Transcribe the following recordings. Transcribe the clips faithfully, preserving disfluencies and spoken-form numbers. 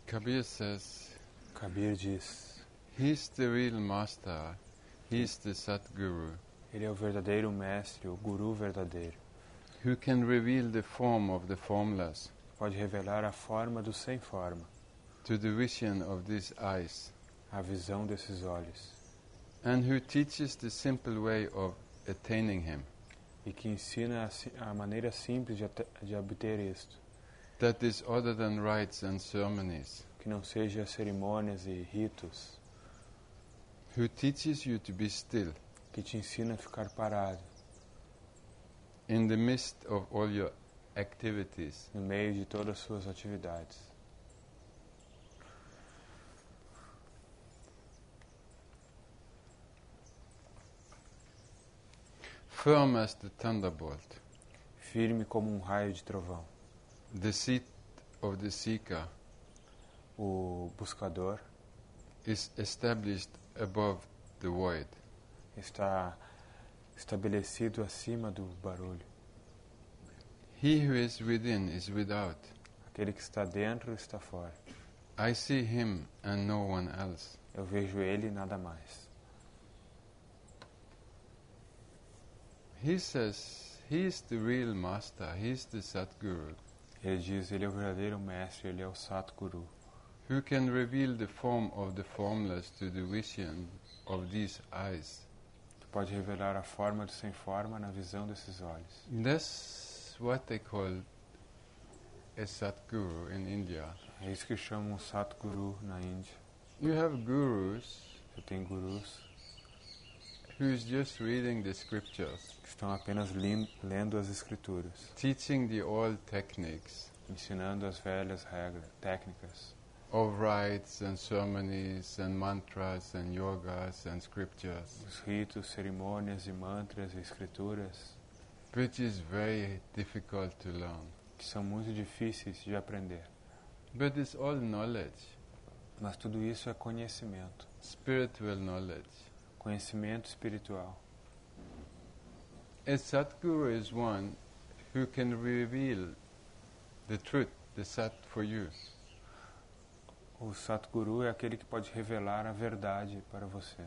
Kabir says, Kabir diz, he's the real master, he's the Satguru, ele é o verdadeiro mestre, o guru verdadeiro, who can reveal the form of the formless pode revelar a forma do sem forma, to the vision of these eyes, a visão desses olhos, and who teaches the simple way of attaining him, e que ensina a, si- a maneira simples de, ate- de obter isto, that is other than rites and ceremonies, que não seja cerimônias e ritos, who teaches you to be still que te ensina a ficar parado in the midst of all your activities, no meio de todas as suas atividades. firm as the thunderbolt, Firme como um raio de trovão. the seat of the seeker O buscador is established above the void. está estabelecido acima do barulho. He who is within is without. Aquele que está dentro está fora. I see him and no one else. Eu vejo ele e nada mais. He says he is the real master, he is the Satguru, Ele diz, ele é o verdadeiro mestre, ele é o Satguru, who can reveal the form of the formless to the vision of these eyes. que pode revelar a forma do sem forma na visão desses olhos. That's what they call a Satguru in India. É isso que chamam Satguru na Índia. You have gurus Você tem gurus who's just reading the scriptures, que estão apenas lin- lendo as escrituras, teaching the old techniques ensinando as velhas regras, técnicas, of rites and ceremonies and mantras and yogas and scriptures, os ritos, cerimônias e mantras e escrituras, which is very difficult to learn. que são muito difíceis de aprender. But it's all knowledge, Mas tudo isso é conhecimento, spiritual knowledge. conhecimento espiritual. A Satguru is one who can reveal the truth, the Sat for you. O Satguru é aquele que pode revelar a verdade para você,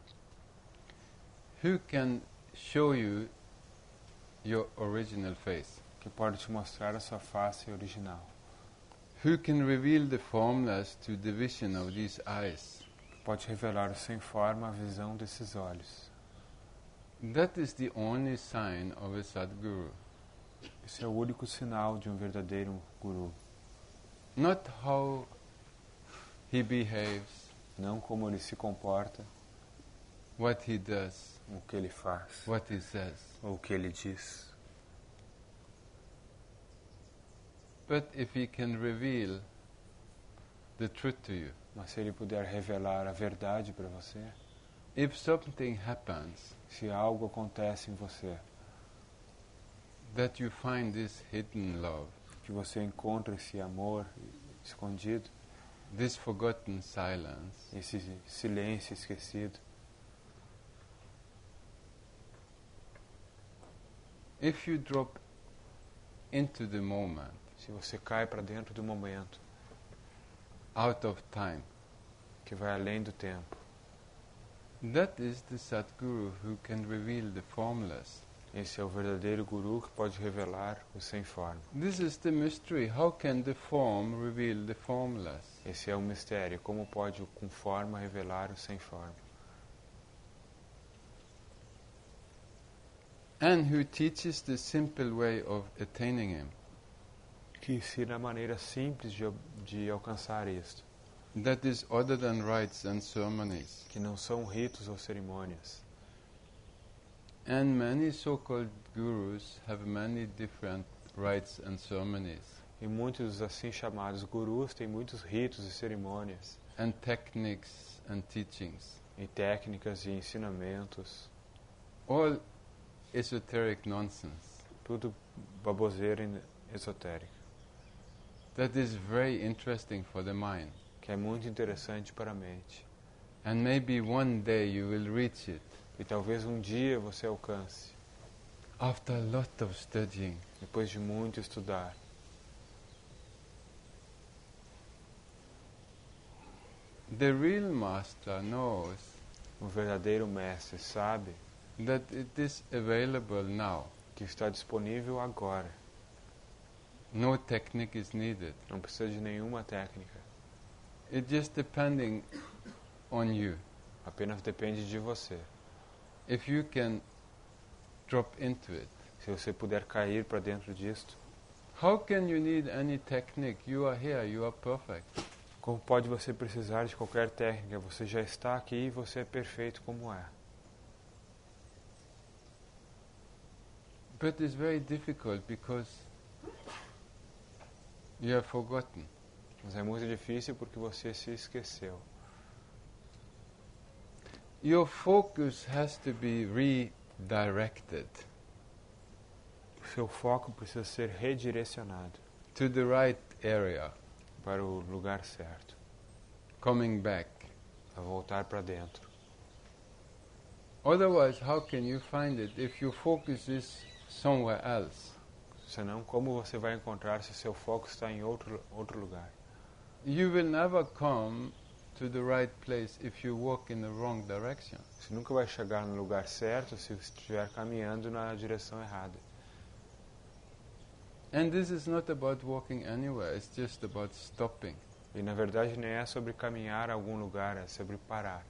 Who can show you your original face. que pode te mostrar a sua face original, Who can reveal the formless to the vision of these eyes. que pode revelar sem forma a visão desses olhos. That is the only sign of a Sadguru. Esse é o único sinal de um verdadeiro guru. Not how he behaves, Não como ele se comporta, what he does, o que ele faz, what he says. ou o que ele diz. But if he can reveal the truth to you, Mas se ele puder revelar a verdade para você, if something happens se algo acontece em você, that you find this hidden love, que você encontra esse amor escondido, this forgotten silence, esse silêncio esquecido, if you drop into the moment, se você cai para dentro do momento, out of time, que vai além do tempo, that is the Sadguru who can reveal the formless. esse é o verdadeiro guru que pode revelar o sem forma. This is the mystery. How can the form reveal the formless? Esse é o mistério, como pode o com forma revelar o sem forma. And who teaches the simple way of attaining him. Que ensina a maneira simples de, de alcançar isto, That is other than rites and ceremonies. que não são ritos ou cerimônias. And many so-called gurus have many different rites and ceremonies E muitos assim chamados gurus têm muitos ritos e cerimônias, and techniques and teachings. e técnicas e ensinamentos, All esoteric nonsense. tudo baboseira e esotérica, That is very interesting for the mind. que é muito interessante para a mente. And maybe one day you will reach it E talvez um dia você alcance, after a lot of studying. depois de muito estudar. The real master knows O verdadeiro mestre sabe that it is available now. que está disponível agora. No technique is needed. Não precisa de nenhuma técnica. It's just depending on you. Apenas depende de você. If you can drop into it. Se você puder cair para dentro disto. How can you need any technique? You are here, you are perfect. Como pode você precisar de qualquer técnica? Você já está aqui e você é perfeito como é. But it's very difficult because you have forgotten. Mas é muito difícil porque você se esqueceu. Your focus has to be redirected O seu foco precisa ser redirecionado to the right area, para o lugar certo, coming back. para voltar para dentro. Otherwise, how can you find it if your focus is somewhere else? Senão, como você vai encontrar se seu foco está em outro, outro lugar? You will never come to the right place if you walk in the wrong direction. Você nunca vai chegar no lugar certo se estiver caminhando na direção errada. And this is not about walking anywhere, it's just about stopping. E na verdade nem é sobre caminhar a algum lugar, é sobre parar.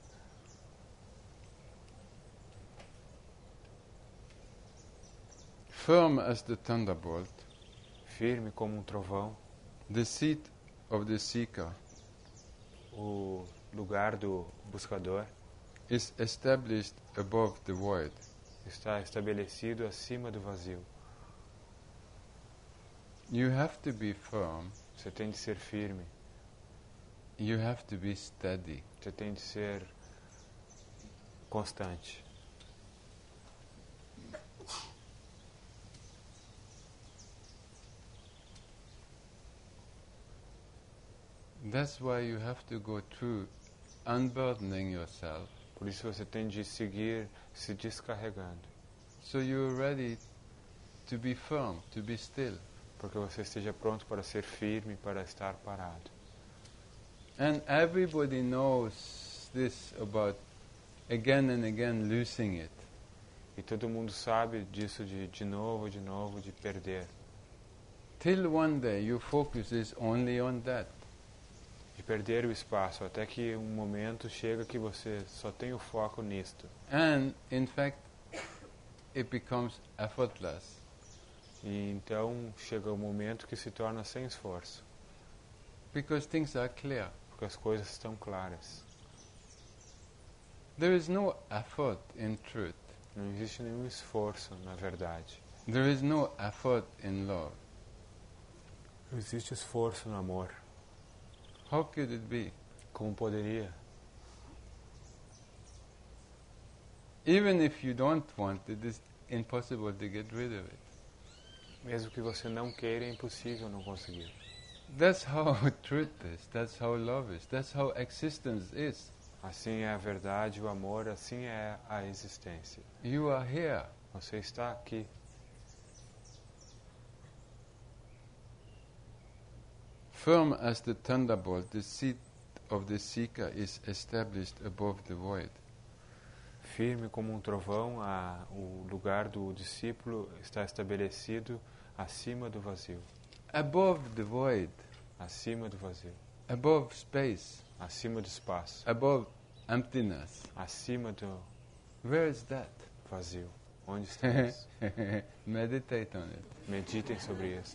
Firm as the thunderbolt, Firme como um trovão, the seat of the seeker o lugar do buscador is established above the void. está estabelecido acima do vazio. You have to be firm, Você tem de ser firme, you have to be steady. você tem de ser constante. That's why you have to go through unburdening yourself, Por isso você tem de seguir se descarregando, so you're ready to be firm, to be still. porque você esteja pronto para ser firme, para estar parado. And everybody knows this about again and again losing it. E todo mundo sabe disso de de novo, de novo, de perder. Till one day your focus is only on that. De perder o espaço, até que um momento chega que você só tem o foco nisto. And in fact, it becomes effortless. E então chega o momento que se torna sem esforço, Because things are clear. porque as coisas estão claras. There is no effort in truth. Não existe nenhum esforço, na verdade. There is no effort in love. Não existe esforço no amor. How could it be? Como poderia? Even if you don't want it, it's impossible to get rid of it. Mesmo que você não queira, é impossível não conseguir. That's how truth is. That's how love is. That's how existence is. Assim é a verdade, o amor, assim é a existência. You are here. Você está aqui. Firm as the thunderbolt, the seat of the seeker is established above the void. Firme como um trovão, a, o lugar do discípulo está estabelecido acima do vazio. Above the void, Acima do vazio. above space, Acima do espaço. above emptiness. Acima do Where is that? vazio. Onde está isso? Meditate on it. Meditem sobre isso.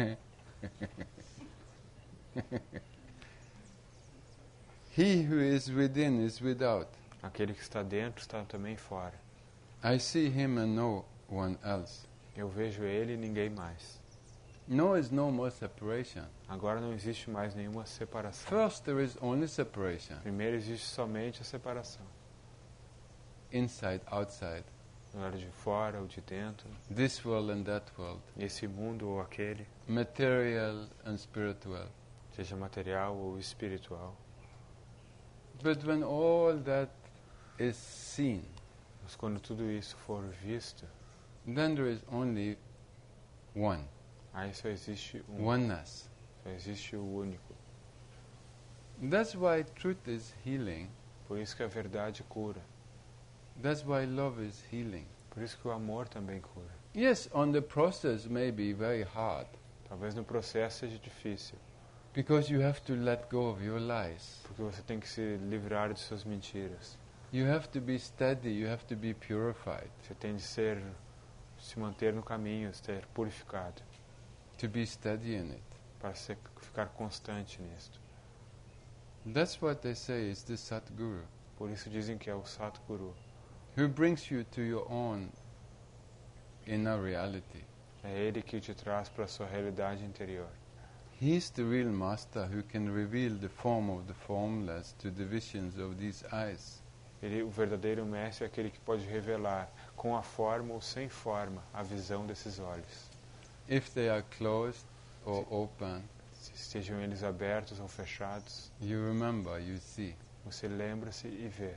He who is within is without. Aquele que está dentro está também fora. I see him and no one else. Eu vejo ele e ninguém mais. No is no more separation. Agora não existe mais nenhuma separação. First there is only separation. Primeiro existe somente a separação. Inside, outside. No lado de fora ou de dentro. This world and that world. Esse mundo ou aquele. Material and spiritual. Seja material ou espiritual. But when all that is seen, Mas quando tudo isso for visto, then there is only one. aí só existe um. Oneness. Só existe o único. That's why truth is healing. Por isso que a verdade cura. That's why love is healing. Por isso que o amor também cura. Yes, on the process may be very hard. Talvez no processo seja difícil. Because you have to let go of your lies. Porque você tem que se livrar de suas mentiras. You have to be steady, you have to be purified. Você tem de ser, se manter no caminho, ser purificado. To be steady in it. Para ser, ficar constante nisto. That's what they say is the Satguru. Por isso dizem que é o Satguru. Who brings you to your own inner reality. É ele que te traz para a sua realidade interior. He's the real master who can reveal the form of the formless to the visions of these eyes. Ele, o verdadeiro mestre é aquele que pode revelar, com a forma ou sem forma, a visão desses olhos. If they are closed or open, se estejam eles abertos ou fechados, you remember, you see. Você lembra-se e vê.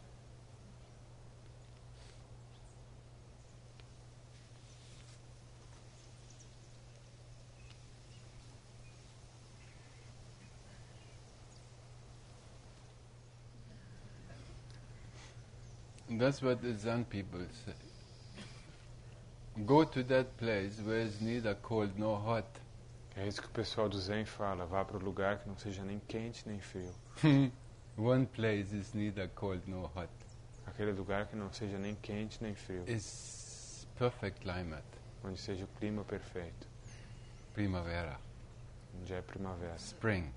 That's what the Zen people say. Go to that place where it's neither cold nor hot. É isso que o pessoal do Zen fala. Vá para o lugar que não seja nem quente nem frio. One place is neither cold nor hot. Aquele lugar que não seja nem quente nem frio. It's perfect climate. Onde seja o clima perfeito. Primavera. Onde é primavera. Spring.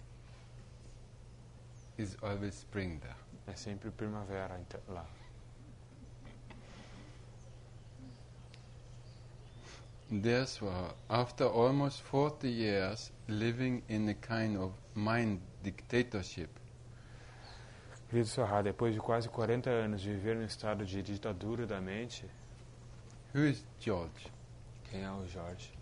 Is always spring there. É sempre primavera lá. Therefore, after almost forty years living in a kind of mind dictatorship, Querido Sohar, depois de quase quarenta anos de viver no estado de ditadura da mente, who is George? Quem é o Jorge?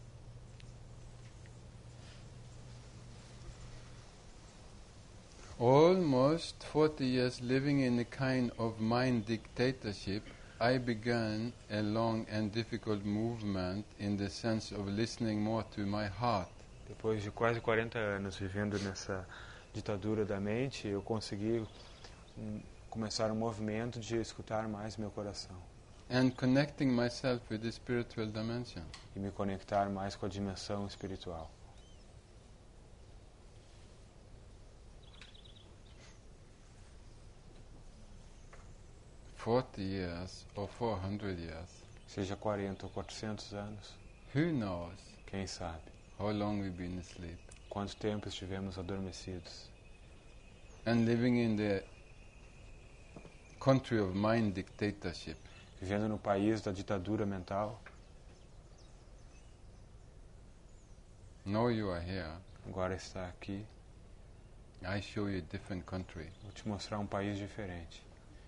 Almost forty years living in a kind of mind dictatorship, I began a long and difficult movement in the sense of listening more to my heart. Depois de quase quarenta anos vivendo nessa ditadura da mente, eu consegui um, começar um movimento de escutar mais meu coração. And connecting myself with the spiritual dimension. E me conectar mais com a dimensão espiritual. Forty years or four hundred years. Seja quarenta ou quatrocentos anos. Who knows? Quem sabe? How long we've been asleep. Quanto tempo estivemos adormecidos. And living in the country of mind dictatorship. Vivendo no país da ditadura mental. Now you are here. Agora está aqui. I show you a different country. Vou te mostrar um país diferente.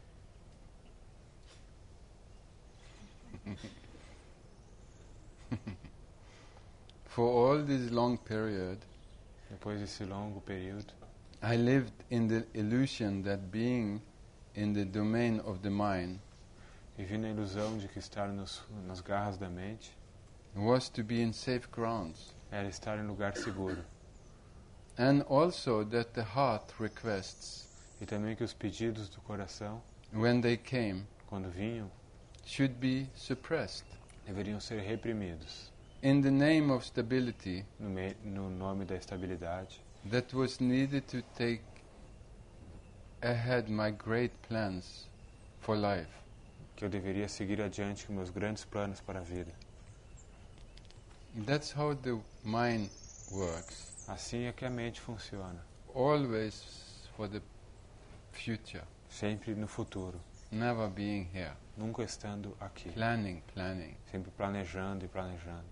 For all this long period, depois desse longo período, I lived in the illusion that being in the domain of the mind vivi na ilusão de que estar nos, nas garras da mente was to be in safe grounds, era estar em lugar seguro. And also that the heart requests, e também que os pedidos do coração, when they came, quando vinham, should be suppressed. Deveriam ser reprimidos. In the name of stability, no, me, no nome da estabilidade, that was needed to take ahead my great plans for life. Que eu deveria seguir adiante com meus grandes planos para a vida. That's how the mind works. Assim é que a mente funciona. Always for the future. Sempre no futuro. Never being here. Nunca estando aqui. Planning, planning. Sempre planejando e planejando.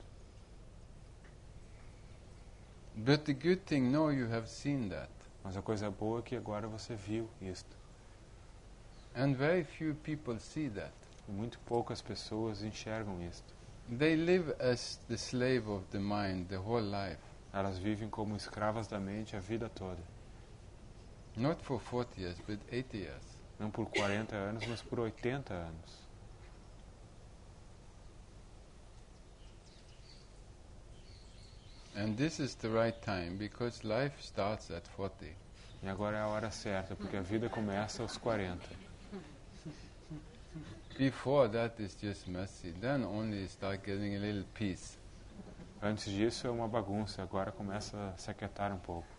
But the good thing, now you have seen that. Mas a coisa boa é que agora você viu isto. And very few people see that. E muito poucas pessoas enxergam isto. They live as the slave of the mind the whole life. Elas vivem como escravas da mente a vida toda. Not for forty years, but eighty years. Não por quarenta anos, mas por oitenta anos. And this is the right time, because life starts at forty. E agora é a hora certa, porque a vida começa aos quarenta. Before that is just messy. Then only start getting a little peace. Antes disso é uma bagunça, agora começa a se aquietar um pouco.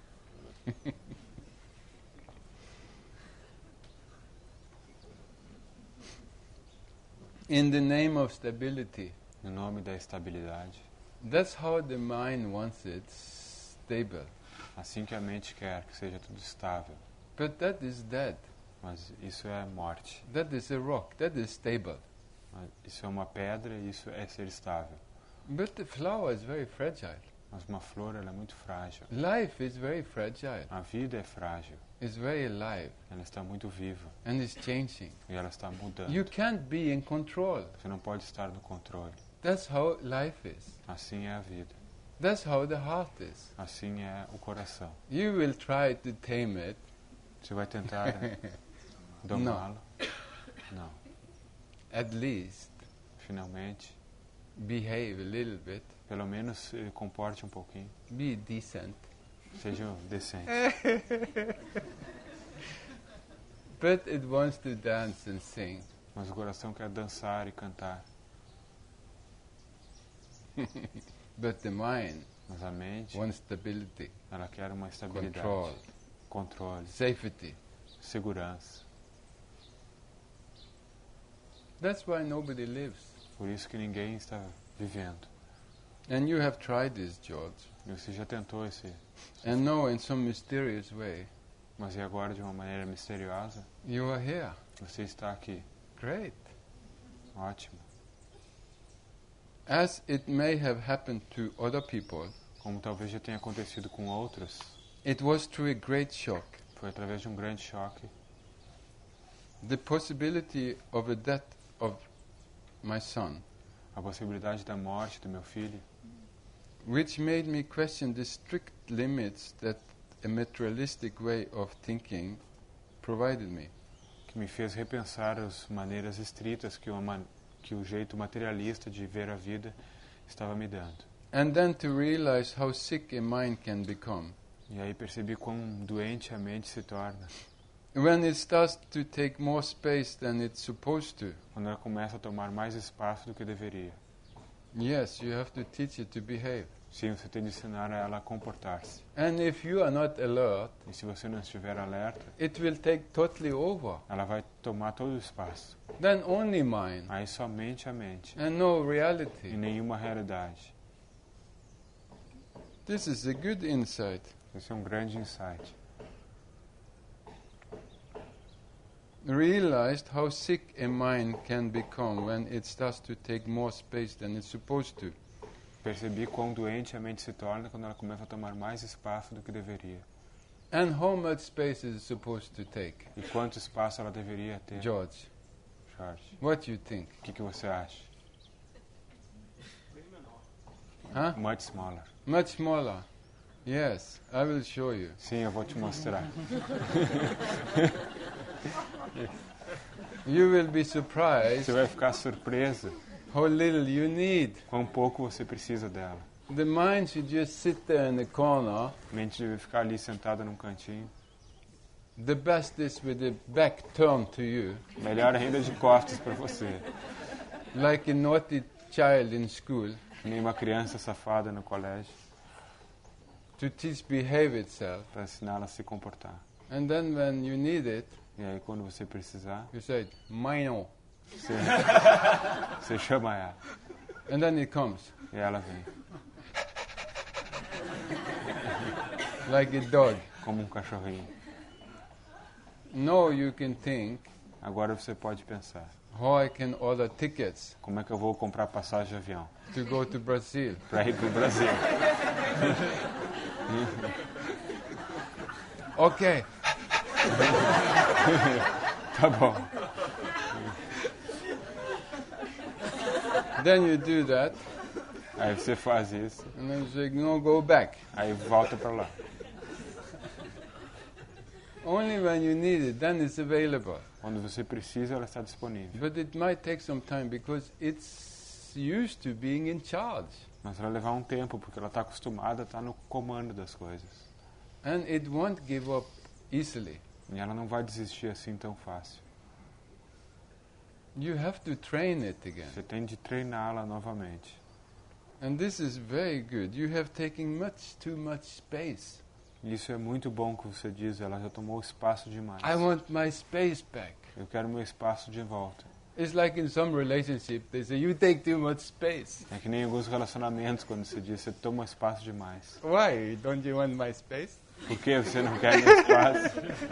In the name of stability. No nome da estabilidade. That's how the mind wants it, stable. Assim que a mente quer que seja tudo estável. But that is dead. Mas isso é morte. That is a rock. That is stable. Mas isso é uma pedra e isso é ser estável. But the flower is very fragile. Mas uma flor, ela é muito frágil. Life is very fragile. A vida é frágil. It's very alive. Ela está muito viva. And it's changing. E ela está mudando. You can't be in control. Você não pode estar no controle. That's how life is. Assim é a vida. That's how the heart is. Assim é o coração. You will try to tame it. Você vai tentar domá-lo? Não. At least Finalmente, behave a little bit. pelo menos se comporte um pouquinho. Be decent. Seja decente. But it wants to dance and sing. Mas o coração quer dançar e cantar. But the mind Mas a mente, wants stability, ela quer uma estabilidade. control, Controle. safety. Segurança. That's why nobody lives. Por isso que ninguém está vivendo. And you have tried this, George. E você já tentou esse. And now, in some mysterious way, Mas e agora, de uma maneira misteriosa, you are here. você está aqui. Great. Ótimo. As it may have happened to other people, Como talvez já tenha acontecido com outros, it was through a great shock. foi através de um grande choque. The possibility of a death of my son, A possibilidade da morte do meu filho, which made me question the strict limits that a materialistic way of thinking provided me. que me fez repensar as maneiras estritas que, uma, que o jeito materialista de ver a vida estava me dando. And then to realize how sick a mind can become E aí percebi quão doente a mente se torna when it starts to take more space than it's supposed to. quando ela começa a tomar mais espaço do que deveria. Yes, you have to teach it to behave. Sim, você tem de ensinar a ela a comportar-se. And if you are not alert, E se você não estiver alerta, it will take totally over. ela vai tomar todo o espaço. Then only mind Aí somente a mente and no e reality. nenhuma realidade. This is a good insight. Esse é um grande insight. Realized how sick a mind can become when it starts to take more space than it's supposed to. Percebi quão doente a mente se torna quando ela começa a tomar mais espaço do que deveria. And how much space is it supposed to take? E quanto espaço ela deveria ter? George, Jorge, what do you think? o que, que você acha? Huh? Much smaller. Much smaller. Yes, I will show you. Sim, eu vou te mostrar. You will be surprised Você vai ficar surpreso how little you need. quão pouco você precisa dela. The mind should just sit there in the corner. A mente deve ficar ali sentada num cantinho. The best is with the back turned to you, Melhor ainda de costas para você. like a naughty child in school, Que nem uma criança safada no colégio, to teach behave itself. para ensinar ela a se comportar. And then when you need it, E aí quando você precisar, you say, mine, você, você chama ela. and then it comes, E ela vem, like a dog. como um cachorrinho. Now you can think Agora você pode pensar, how I can order tickets como é que eu vou comprar passagem de avião to go to Brazil. para ir para o Brasil? Okay, Tá bom. then you do that, Aí você faz isso, and then you say, no, go back. aí volta para lá. Only when you need it, then it's available. Quando você precisa, ela está disponível. But it might take some time because it's used to being in charge. Mas vai levar um tempo, porque ela está acostumada a estar no comando das coisas. And it won't give up easily. E ela não vai desistir assim tão fácil. You have to train it again. Você tem de treiná-la novamente. And this is very good. You have taken much too much space. Isso é muito bom que você diz, ela já tomou espaço demais. I want my space back. Eu quero meu espaço de volta. It's like in some relationship, they say, you take too much space. É que nem em alguns relacionamentos, quando se diz, você toma espaço demais. Why? Don't you want my space? Por que você não quer meu espaço?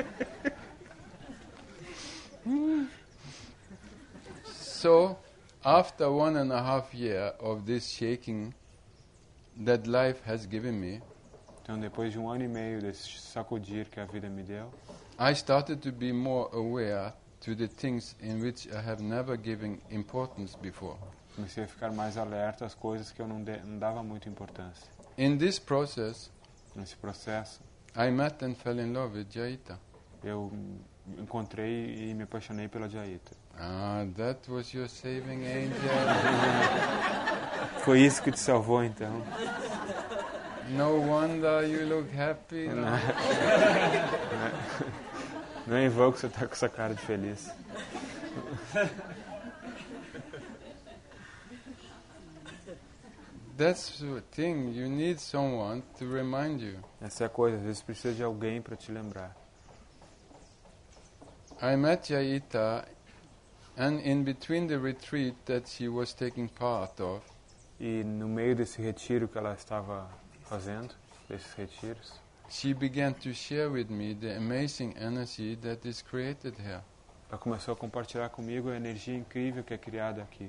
So, after one and a half year of this shaking that life has given me, Então, depois de um ano e meio desse sacudir que a vida me deu, I started to be more aware to the things in which I have never given importance before. comecei a ficar mais alerta às coisas que eu não, de, não dava muita importância. In this process, Nesse processo, I met and fell in love with Jaita. eu encontrei e me apaixonei pela Jaita. Ah, that was your saving angel. Foi isso que te salvou, então? No wonder you look happy. Não, now. não é em vão que você está com essa cara de feliz. That's the thing. You need someone to remind you. Essa é a coisa, às vezes precisa de alguém para te lembrar. I met Jaita, and in between the retreat that she was taking part of, E no meio desse retiro que ela estava fazendo, desses retiros, she began to share with me the amazing energy that is created here. ela começou a compartilhar comigo a energia incrível que é criada aqui.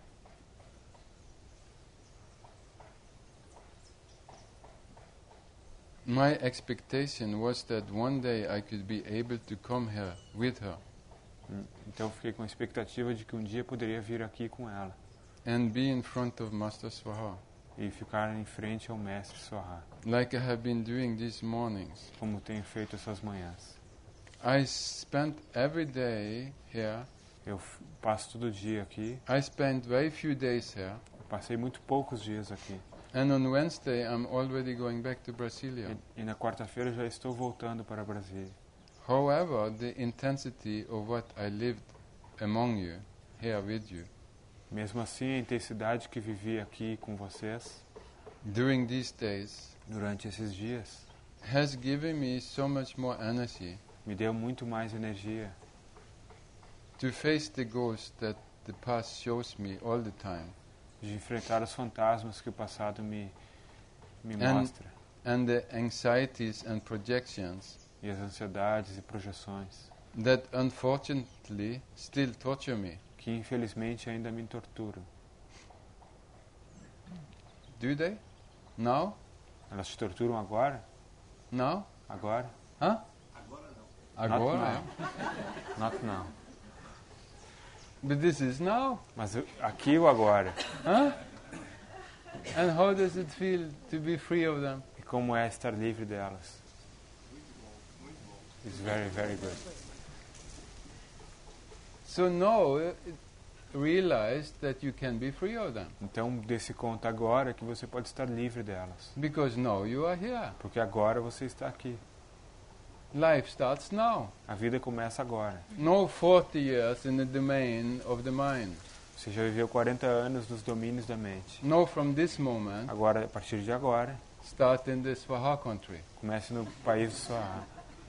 My expectation was that one day I could be able to come here with her Então eu fiquei com a expectativa de que um dia poderia vir aqui com ela and be in front of Master Swaha, e ficar em frente ao Mestre Swaha, like I have been doing these mornings. como tenho feito essas manhãs. I spent every day here. Eu f- passo todo dia aqui, I spent very few days here. eu passei muito poucos dias aqui. And on Wednesday, I'm already going back to Brasilia. E, e na quarta-feira eu já estou voltando para Brasília. However, the intensity of what I lived among you, here with you, Mesmo assim, a intensidade que vivi aqui com vocês during these days, durante esses dias has given me so much more energy me deu muito mais energia to face the ghost that the past shows me all the time, de enfrentar os fantasmas que o passado me, me And- mostra, and the anxieties and projections e as ansiedades e projeções that unfortunately still torture me. que infelizmente ainda me torturam. Do they? Now? Elas te torturam agora? Now? Agora? Huh? Not Agora? now. Not now. But this is now. Mas eu- aqui ou agora? Huh? And how does it feel to be free of them? E como é estar livre delas? It's very, very good. So now, uh, realize that you can be free of them. Então, desse conta agora que você pode estar livre delas. Because now you are here. Porque agora você está aqui. Life starts now. A vida começa agora. No forty years in the domain of the mind. Você já viveu quarenta anos nos domínios da mente. No, from this moment, Agora, a partir de agora, start in the Swaha country. comece no país do Swaha.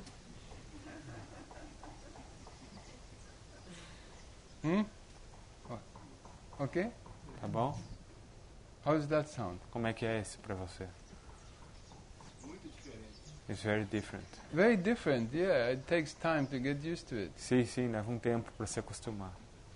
Hmm? Okay? Tá bom? How does that sound? Como é que é esse para você? It's very different. Very different, yeah. It takes time to get used to it. Sim, sim, leva um tempo para se acostumar.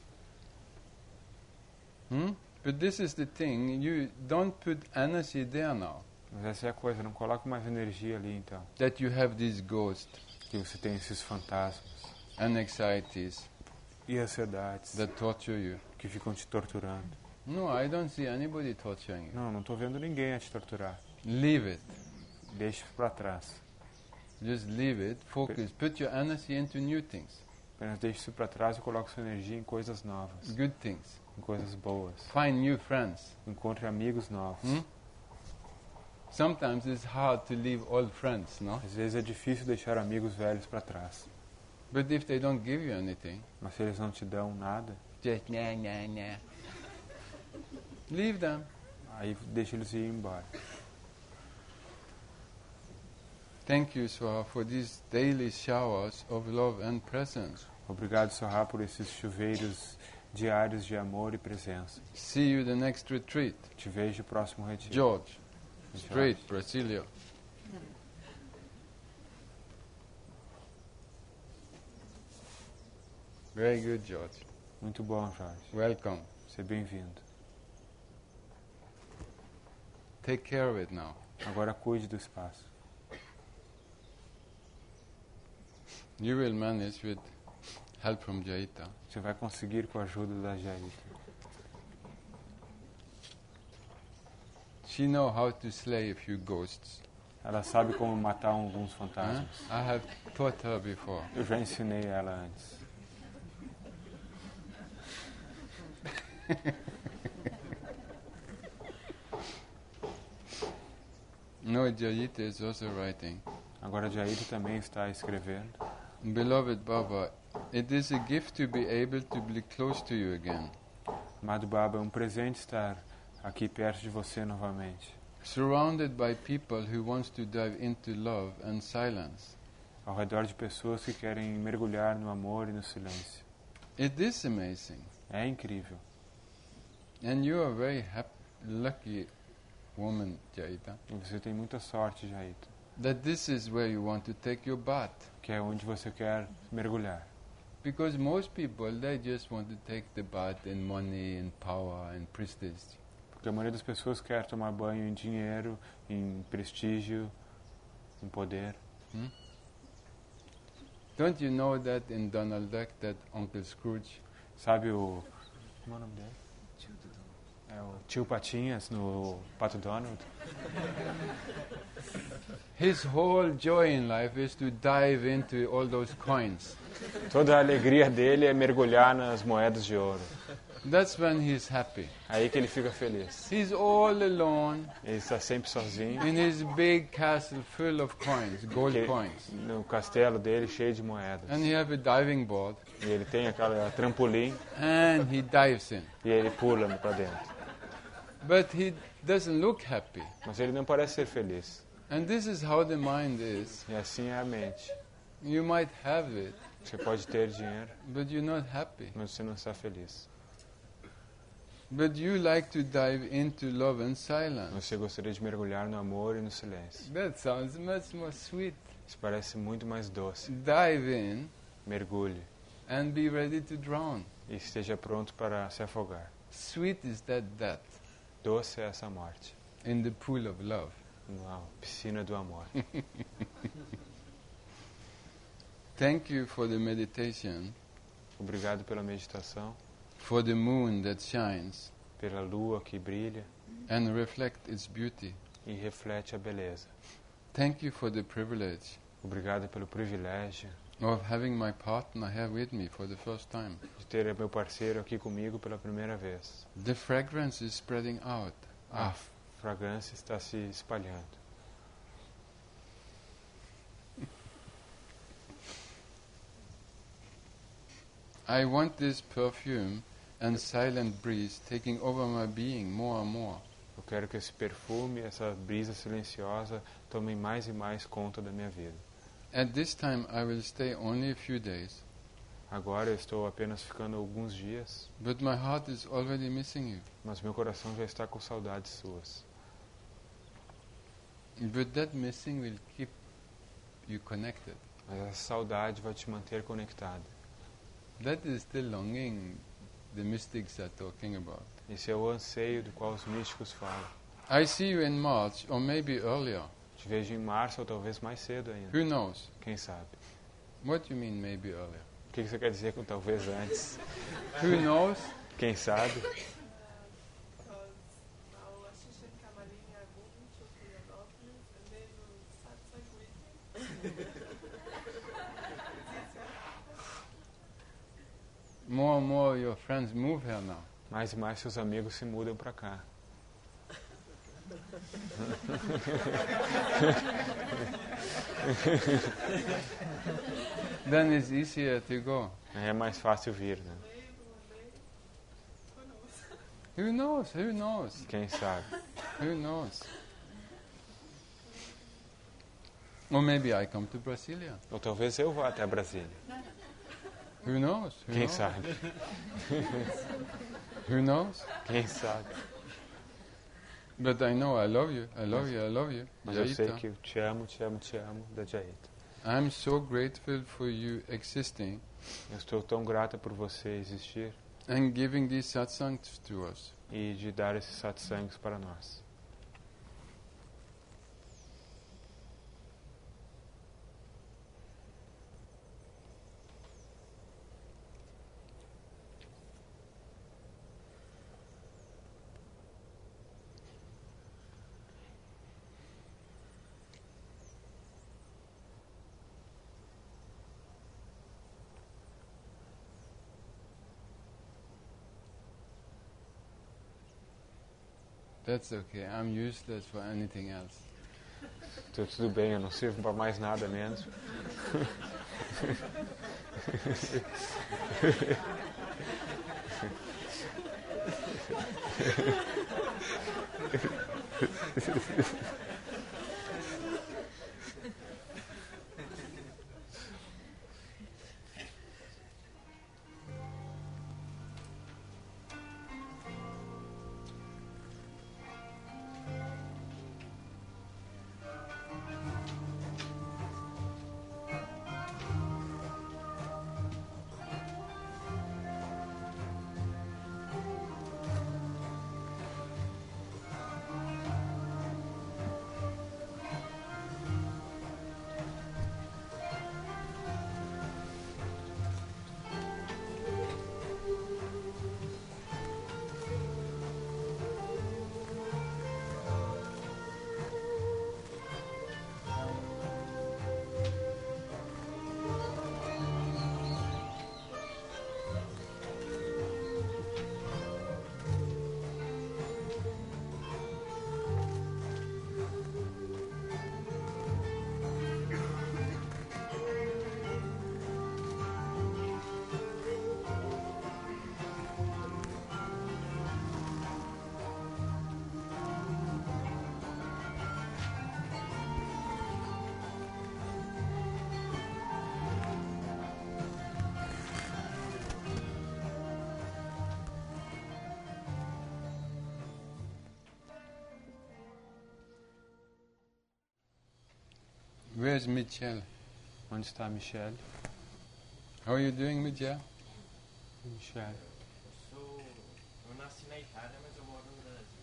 Hmm? But this is the thing, you don't put energy there now. Mas essa é a coisa, não coloque mais energia ali então. That you have these ghosts Que você tem esses fantasmas and anxieties e ansiedades that torture you. que ficam te torturando. No, I don't see anybody torturing you. Não, não estou vendo ninguém a te torturar. Leave it. Deixe isso para trás. Just leave it. Focus. Put your energy into new things, Apenas deixe isso para trás e coloque sua energia em coisas novas, good things. em coisas boas. Find new friends. Encontre amigos novos. Hmm? Sometimes it's hard to leave old friends, no? Às vezes é difícil deixar amigos velhos para trás. But if they don't give you anything, Mas se eles não te dão nada, just nah, nah, nah. Leave them. aí deixa eles ir embora. Thank you, Swaha, for these daily showers of love and presence. Obrigado, Soha, por esses chuveiros diários de amor e presença. See you the next retreat. Te vejo no próximo retiro. George, George. straight, Brasilia. Very good, George. Muito bom, Jorge. Welcome. Seja bem-vindo. Take care of it now. Agora cuide do espaço. You will manage with help from Jaita. Você vai conseguir com a ajuda da Jaita. She know how to slay a few ghosts. Ela sabe como matar alguns Huh? fantasmas. I have taught her before. Eu já ensinei ela antes. No, Jaita is also writing. Agora a Jaita também está escrevendo. Beloved Baba, it is a gift to be able to be close to you again. Amado Baba, é um presente estar aqui perto de você novamente. Surrounded by people who wants to dive into love and silence. Ao redor de pessoas que querem mergulhar no amor e no silêncio. It is amazing. É incrível. And you are a very happy, lucky woman, Jaita, E você tem muita sorte, Jaita, that this is where you want to take your bath. que é onde você quer mergulhar. Because most people, they just want to take the bath in money and power and prestige. Porque a maioria das pessoas quer tomar banho em dinheiro, em prestígio, em poder. Hmm? Don't you know that in Donald Duck, that Uncle Scrooge, Sabe o... Como é o nome dele? É o tio Patinhas no Pato Donald. his whole joy in life is to dive into all those coins. Toda a alegria dele é mergulhar nas moedas de ouro. That's when he's happy. Aí que ele fica feliz. He's all alone Ele está sempre sozinho. in his big castle full of coins, gold que- coins. No castelo dele cheio de moedas. And he have a diving board, E ele tem aquela trampolim and he dives in. e ele pula para dentro. But he doesn't look happy. Mas ele não parece ser feliz. And this is how the mind is. E assim é a mente. You might have it, Você pode ter dinheiro, but you're not happy. mas você não está feliz. But you like to dive into love and silence. Você gostaria de mergulhar no amor e no silêncio. That sounds much more sweet. Isso parece muito mais doce. Dive in Mergulhe and be ready to drown. e esteja pronto para se afogar. Sweet is that death Doce é essa morte, in the pool of love. na piscina do amor. Thank you for the meditation, Obrigado pela meditação, for the moon that shines pela lua que brilha and reflect its beauty. e reflete a beleza. Thank you for the privilege Obrigado pelo privilégio of having my partner here with me for the first time. de ter meu parceiro aqui comigo pela primeira vez. The fragrance is spreading out. A Ah, fragrância está se espalhando. I want this perfume and silent breeze taking over my being more and more. Eu quero que esse perfume, essa brisa silenciosa, tomem mais e mais conta da minha vida. At this time I will stay only a few days, Agora eu estou apenas ficando alguns dias, but my heart is already missing you. mas meu coração já está com saudades suas. But that missing will keep you connected. Mas essa saudade vai te manter conectado. That is the longing the mystics are talking about. Esse é o anseio do qual os místicos falam. I see you in March or maybe earlier. Te vejo em março ou talvez mais cedo ainda. Who knows? Quem sabe? What do you mean maybe earlier? O que você quer dizer com talvez antes? Who knows? Quem sabe? More and more your friends move here now. Mais e mais seus amigos se mudam para cá. Then it's easier to go. É mais fácil vir, né? Who knows? Who knows? Quem sabe? Who knows? Or maybe I come to Brasilia. Ou talvez eu vá até Brasília. Who knows? Who Quem knows? sabe? Who knows? Quem sabe? But I know I love you. I love you. I love you. Mas eu sei Jaita. que eu te amo, te amo, te amo, da Jaita. I'm so grateful for you existing Eu estou tão grata por você existir and giving these satsangs to us. e de dar esses satsangs para nós. That's okay. I'm useless for anything else. Então, tudo bem, eu não sirvo para mais nada mesmo. Where's Michelle? Onde está a Michelle? How are you doing, Michelle? Michelle. Sou, eu nasci na Itália, mas eu moro no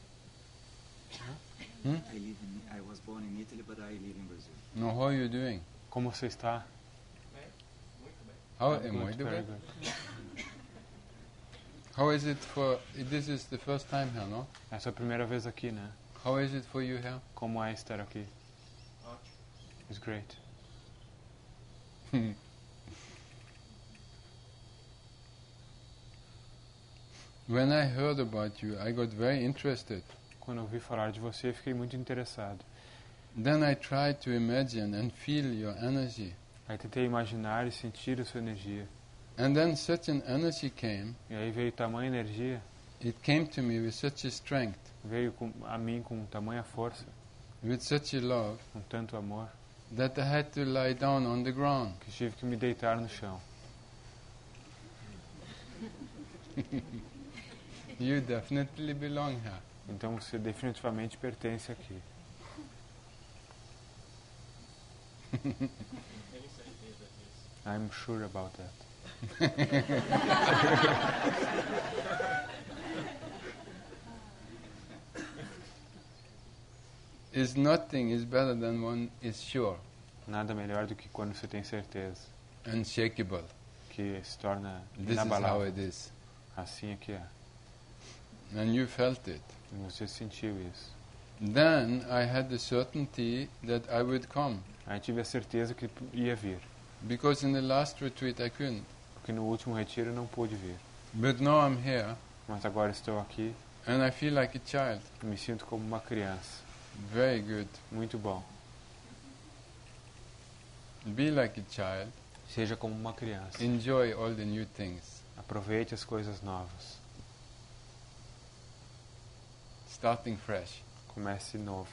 Brasil. Hmm? I live in, I was born in Italy, but I live in Brazil. No, how are you doing? Como você está? Bem, muito bem. How Good, am I very doing? good. How is it for? This is the first time here, no? Essa é a primeira vez aqui, né? How is it for you here? Como é estar aqui? Ótimo. It's great. When I heard about you, I got very interested. Quando eu ouvi falar de você, eu fiquei muito interessado. Then I tried to imagine and feel your energy. Aí tentei imaginar e sentir a sua energia. And then such an energy came. E aí veio tamanha energia, It came to me with such a strength, veio com, a mim com tamanha força, with such a love, com tanto amor, that I had to lie down on the ground. que tive que me deitar no chão. You definitely belong here. Então você definitivamente pertence aqui. Tenho certeza disso. I'm sure about that. Is nothing is better than one is sure, Nada melhor do que quando você tem certeza, unshakable. que se torna This is how inabalável. it is. Assim é que é. And you felt it. E você sentiu isso. Then I had the certainty that I would come, Aí tive a certeza que ia vir, because in the last retreat I couldn't. porque no último retiro eu não pude vir. But now I'm here, Mas agora estou aqui and I feel like a child. e me sinto como uma criança. Very good. Muito bom. Be like a child. Seja como uma criança. Enjoy all the new things. Aproveite as coisas novas. Starting fresh. Comece novo.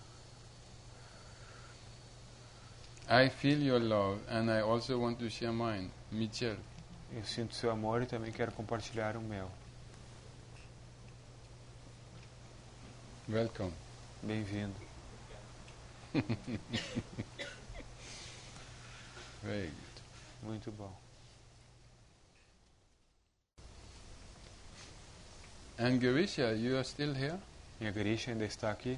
I feel your love and I also want to share mine. Michel. Eu sinto seu amor e também quero compartilhar o meu. Welcome. Bem-vindo. Very good. Muito bom. And Girisha, you are still here? E a Girisha ainda está aqui?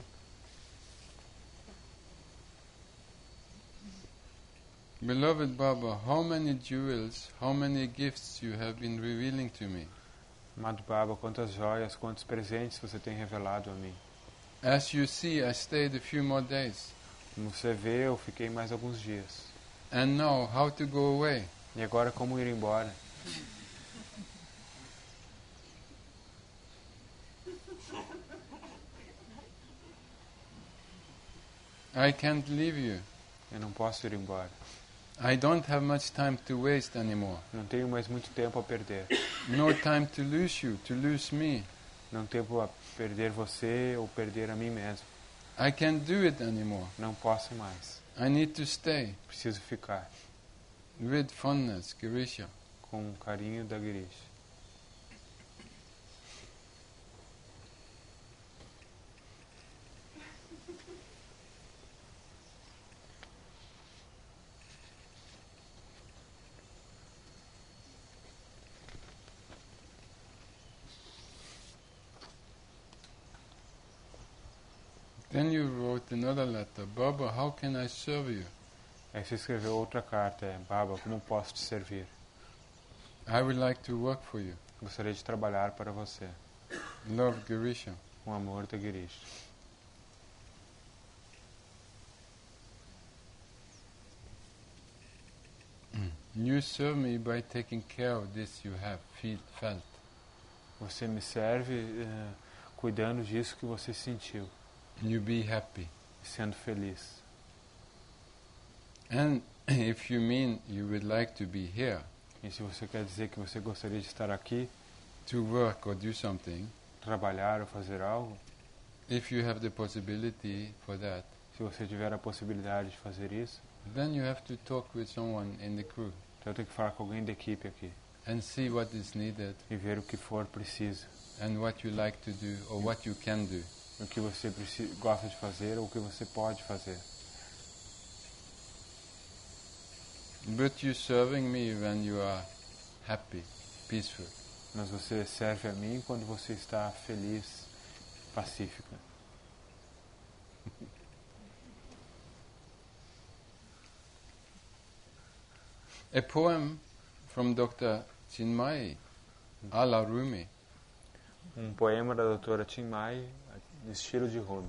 Beloved Baba, how many jewels, how many gifts you have been revealing to me. Amado Baba, quantas joias, quantos presentes você tem revelado a mim. As you see, I stayed a few more days. Como você vê, eu fiquei mais alguns dias. And now, how to go away? E agora, como ir embora? I can't leave you. Eu não posso ir embora. I don't have much time to waste anymore. Não tenho mais muito tempo a perder. No time to lose you, to lose me. Não tenho tempo a perder você ou perder a mim mesmo. I can't do it anymore. Não posso mais. I need to stay. Preciso ficar. With fondness, Girisha. Com o carinho da Girisha. Then you wrote another letter. Baba, how can I serve you? Aí você escreveu outra carta. É, Baba, como posso te servir? I would like to work for you. Gostaria de trabalhar para você. Love, Girisha. Com amor da Girisha. You serve me by taking care of this you have feel, felt. Você me serve uh, cuidando disso que você sentiu. You be happy. Sendo feliz. And if you mean you would like to be here, e se você quer dizer que você gostaria de estar aqui, to work or do something, trabalhar ou fazer algo, if you have the possibility for that, se você tiver a possibilidade de fazer isso, then you have to talk with someone in the crew. Então eu tenho que falar com alguém da equipe aqui. And see what is needed. E ver o que for preciso. And what you like to do or what you can do. O que você precisa, gosta de fazer ou o que você pode fazer. But you serving me when you are happy, peaceful. Mas você serve a mim quando você está feliz, pacífica. A poem from Doctor Chinmay, Ala Rumi. Um poema da doutora Chinmay, de estilo de Rumi.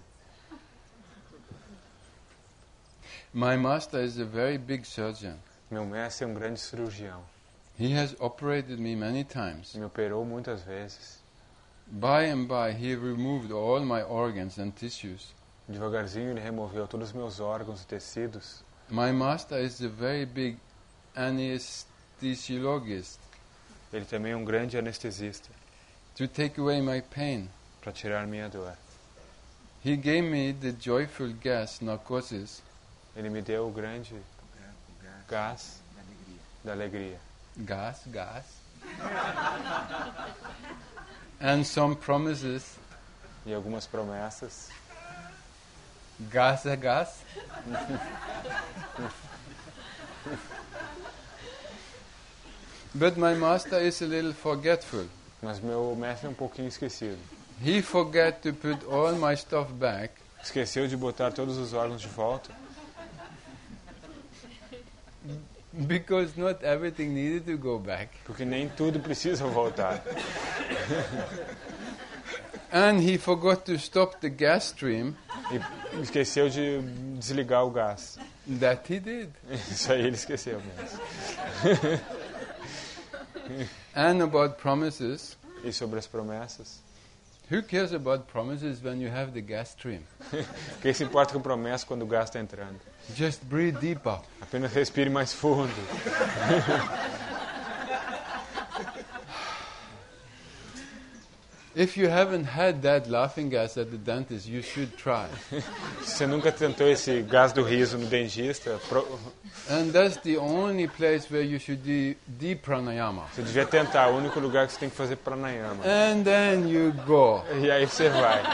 My master is a very big surgeon. Meu mestre é um grande cirurgião. He has operated me many times. Me operou muitas vezes. By and by he removed all my organs and tissues. Devagarzinho ele removeu todos os meus órgãos e tecidos. My master is a very big anesthesiologist. Ele também é um grande anestesista. To take away my pain. Para tirar minha dor. He gave me the joyful gas narcosis. Ele me deu o grande gás da alegria. Gas, gas. And some promises. E algumas promessas. Gas é gas. But my master is a little forgetful. Mas meu mestre é um pouquinho esquecido. He forgot to put all my stuff back. Esqueceu de botar todos os órgãos de volta. Because not everything needed to go back. Porque nem tudo precisa voltar. And he forgot to stop the gas stream. E esqueceu de desligar o gás. That he did. Isso aí ele esqueceu mesmo. And about promises. E sobre as promessas. Who cares about promises when you have the gas stream? Quem se importa com promessa quando o gás está entrando? Just breathe deeper. Apenas respire mais fundo. If you haven't had that laughing gas at the dentist, you should try. Se você nunca tentou esse gás do riso no dentista, pro... And that's the only place where you should do deep pranayama. você devia tentar. O único lugar que você tem que fazer pranayama. And then you go. E aí você vai.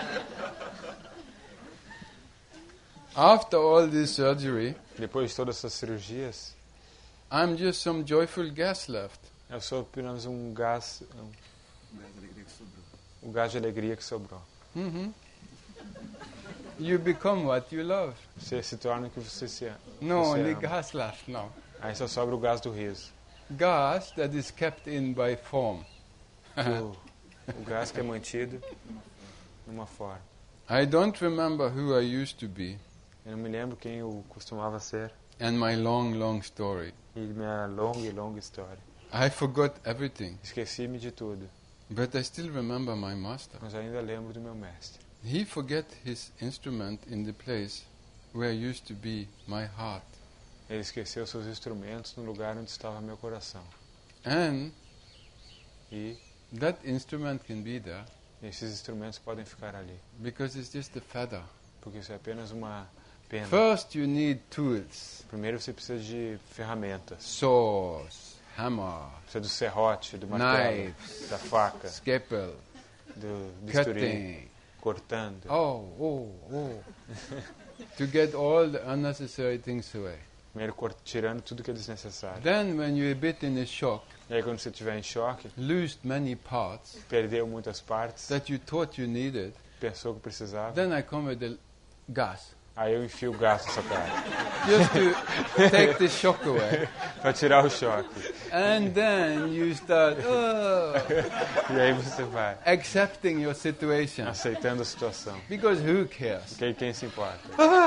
After all this surgery, Depois de todas essas cirurgias, I'm just some joyful gas left. eu sou apenas um gás, um, Gás de alegria que sobrou. um gás de alegria que sobrou. hmm You become what you love. Você se torna o que você se ama. No Você only ama. gas left now. Aí só sobra o gás do riso. Gas that is kept in by form. O, o gás que é mantido numa forma. I don't remember who I used to be Eu não me lembro quem eu costumava ser. and my long, long story. E minha longa e longa história. I forgot everything, Esqueci-me de tudo. but I still remember my master. Mas ainda lembro do meu mestre. He forget his instrument in the place where used to be my heart. Ele esqueceu seus instrumentos no lugar onde estava meu coração. And E that instrument can be there esses instrumentos podem ficar ali. because it's just a feather. Porque isso é apenas uma pena. First you need tools, Primeiro você precisa de ferramentas. saws, hammer, Precisa do serrote, do martelo, Knives. da faca, scalpel, do bisturi, cutting. cortando. Oh, oh, oh. To get all the unnecessary things away. Primeiro cort- tirando tudo que é desnecessário. Then when you're a bit in a shock, E aí quando você estiver em choque, lost many parts perdeu muitas partes, that you thought you needed, pensou que precisava, then I come with the gas. aí eu enfio o gás na sua cara. Just to take the shock away. Para tirar o choque. And then you start oh, E aí você vai accepting your situation. aceitando a situação. Because who cares? Porque aí quem se importa?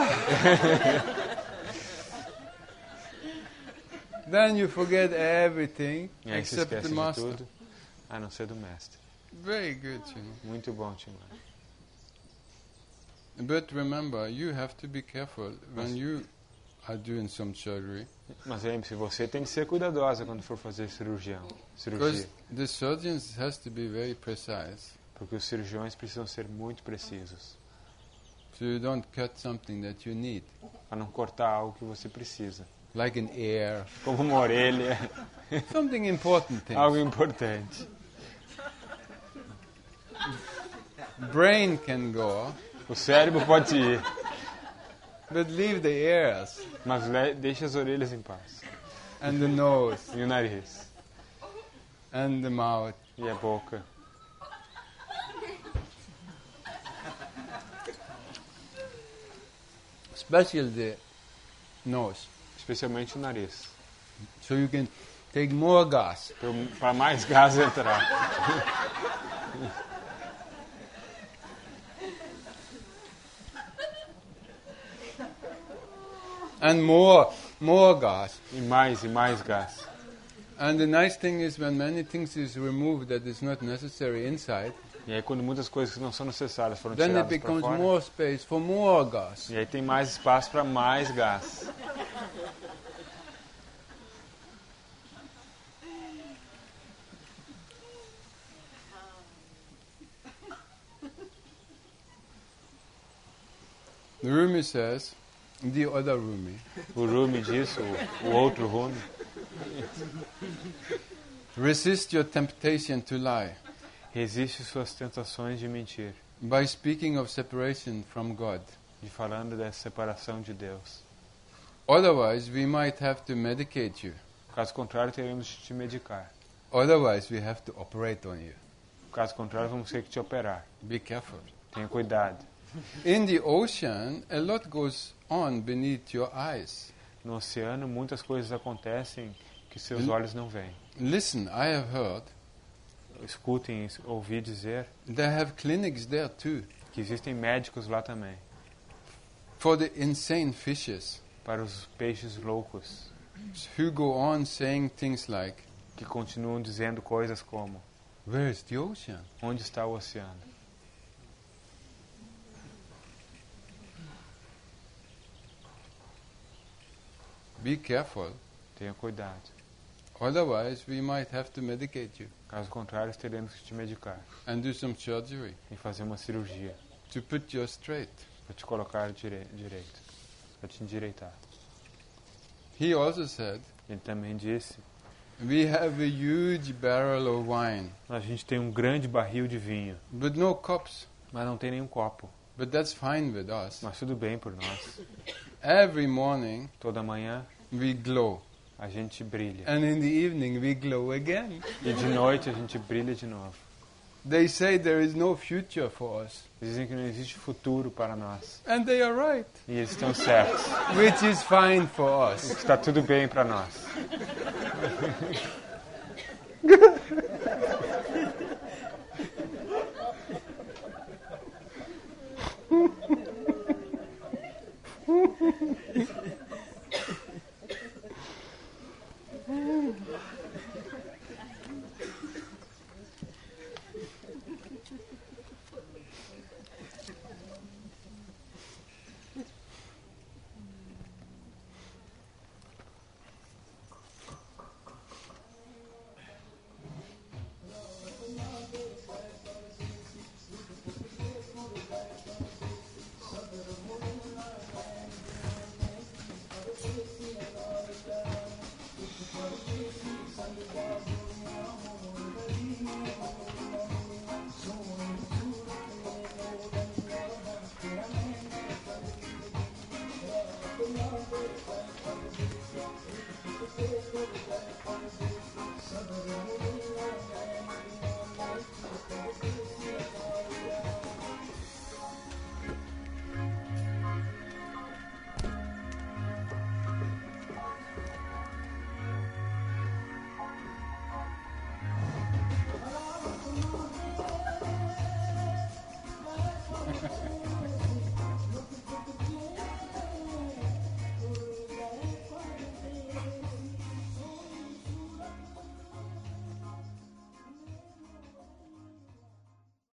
Then you forget everything E aí se except esquece the de master. tudo, a não ser do mestre. Very good, you know. Muito bom, Timóteo. But remember, you have to be careful when Mas- you are doing some surgery. Mas lembre-se, você tem que ser cuidadosa quando for fazer cirurgião, Because cirurgia. the surgeons has to be very precise. Porque os cirurgiões precisam ser muito precisos. So you don't cut something that you need. Para não cortar algo que você precisa. Like an ear. Como uma orelha, Something important thing. algo importante. Brain can go, O cérebro pode ir, but leave the ears mas le- deixe as orelhas em paz. and the nose E o nariz, and the mouth. e a boca. Especially the nose. Especialmente o nariz. So you can take more gas. Para mais gás entrar. And more, more gas. E mais e mais gás. And the nice thing is when many things is removed that is not necessary inside, E aí quando muitas coisas que não são necessárias foram then it tiradas para becomes fora, more space for more gas. e aí tem mais espaço para mais gás. The Rumi says, the other Rumi, O Rumi diz, o, o outro Rumi, resist your temptation to lie resiste suas tentações de mentir, by speaking of separation from God. de falando dessa separação de Deus. Otherwise, we might have to medicate you. Caso contrário, teremos de te medicar. Otherwise, we have to operate on you. Caso contrário, vamos ter que te operar. Be careful. Tenha cuidado. In the ocean, a lot goes on beneath your eyes. No oceano, muitas coisas acontecem que seus Hum. olhos não veem. Listen, I have heard Escutem, ouvi dizer they have clinics there too que existem médicos lá também, for the insane fishes para os peixes loucos, who go on saying things like, que continuam dizendo coisas como: where is the ocean? onde está o oceano? Be careful. Tenha cuidado. Otherwise, we might have to medicate you Caso contrário, teremos que te medicar and do some surgery e fazer uma cirurgia to put you straight. para te colocar dire direito, para te endireitar. He also said, Ele também disse, we have a huge barrel of wine, a gente tem um grande barril de vinho, but no cups. mas não tem nenhum copo. But that's fine with us. Mas tudo bem por nós. Every morning, Toda manhã we glow. a gente brilha. And in the evening, we glow again. E de noite a gente brilha de novo. They say there is no future for us. Dizem que não existe futuro para nós. And they are right. E eles estão certos. Which is fine for us. Está tudo bem para nós. Thank you.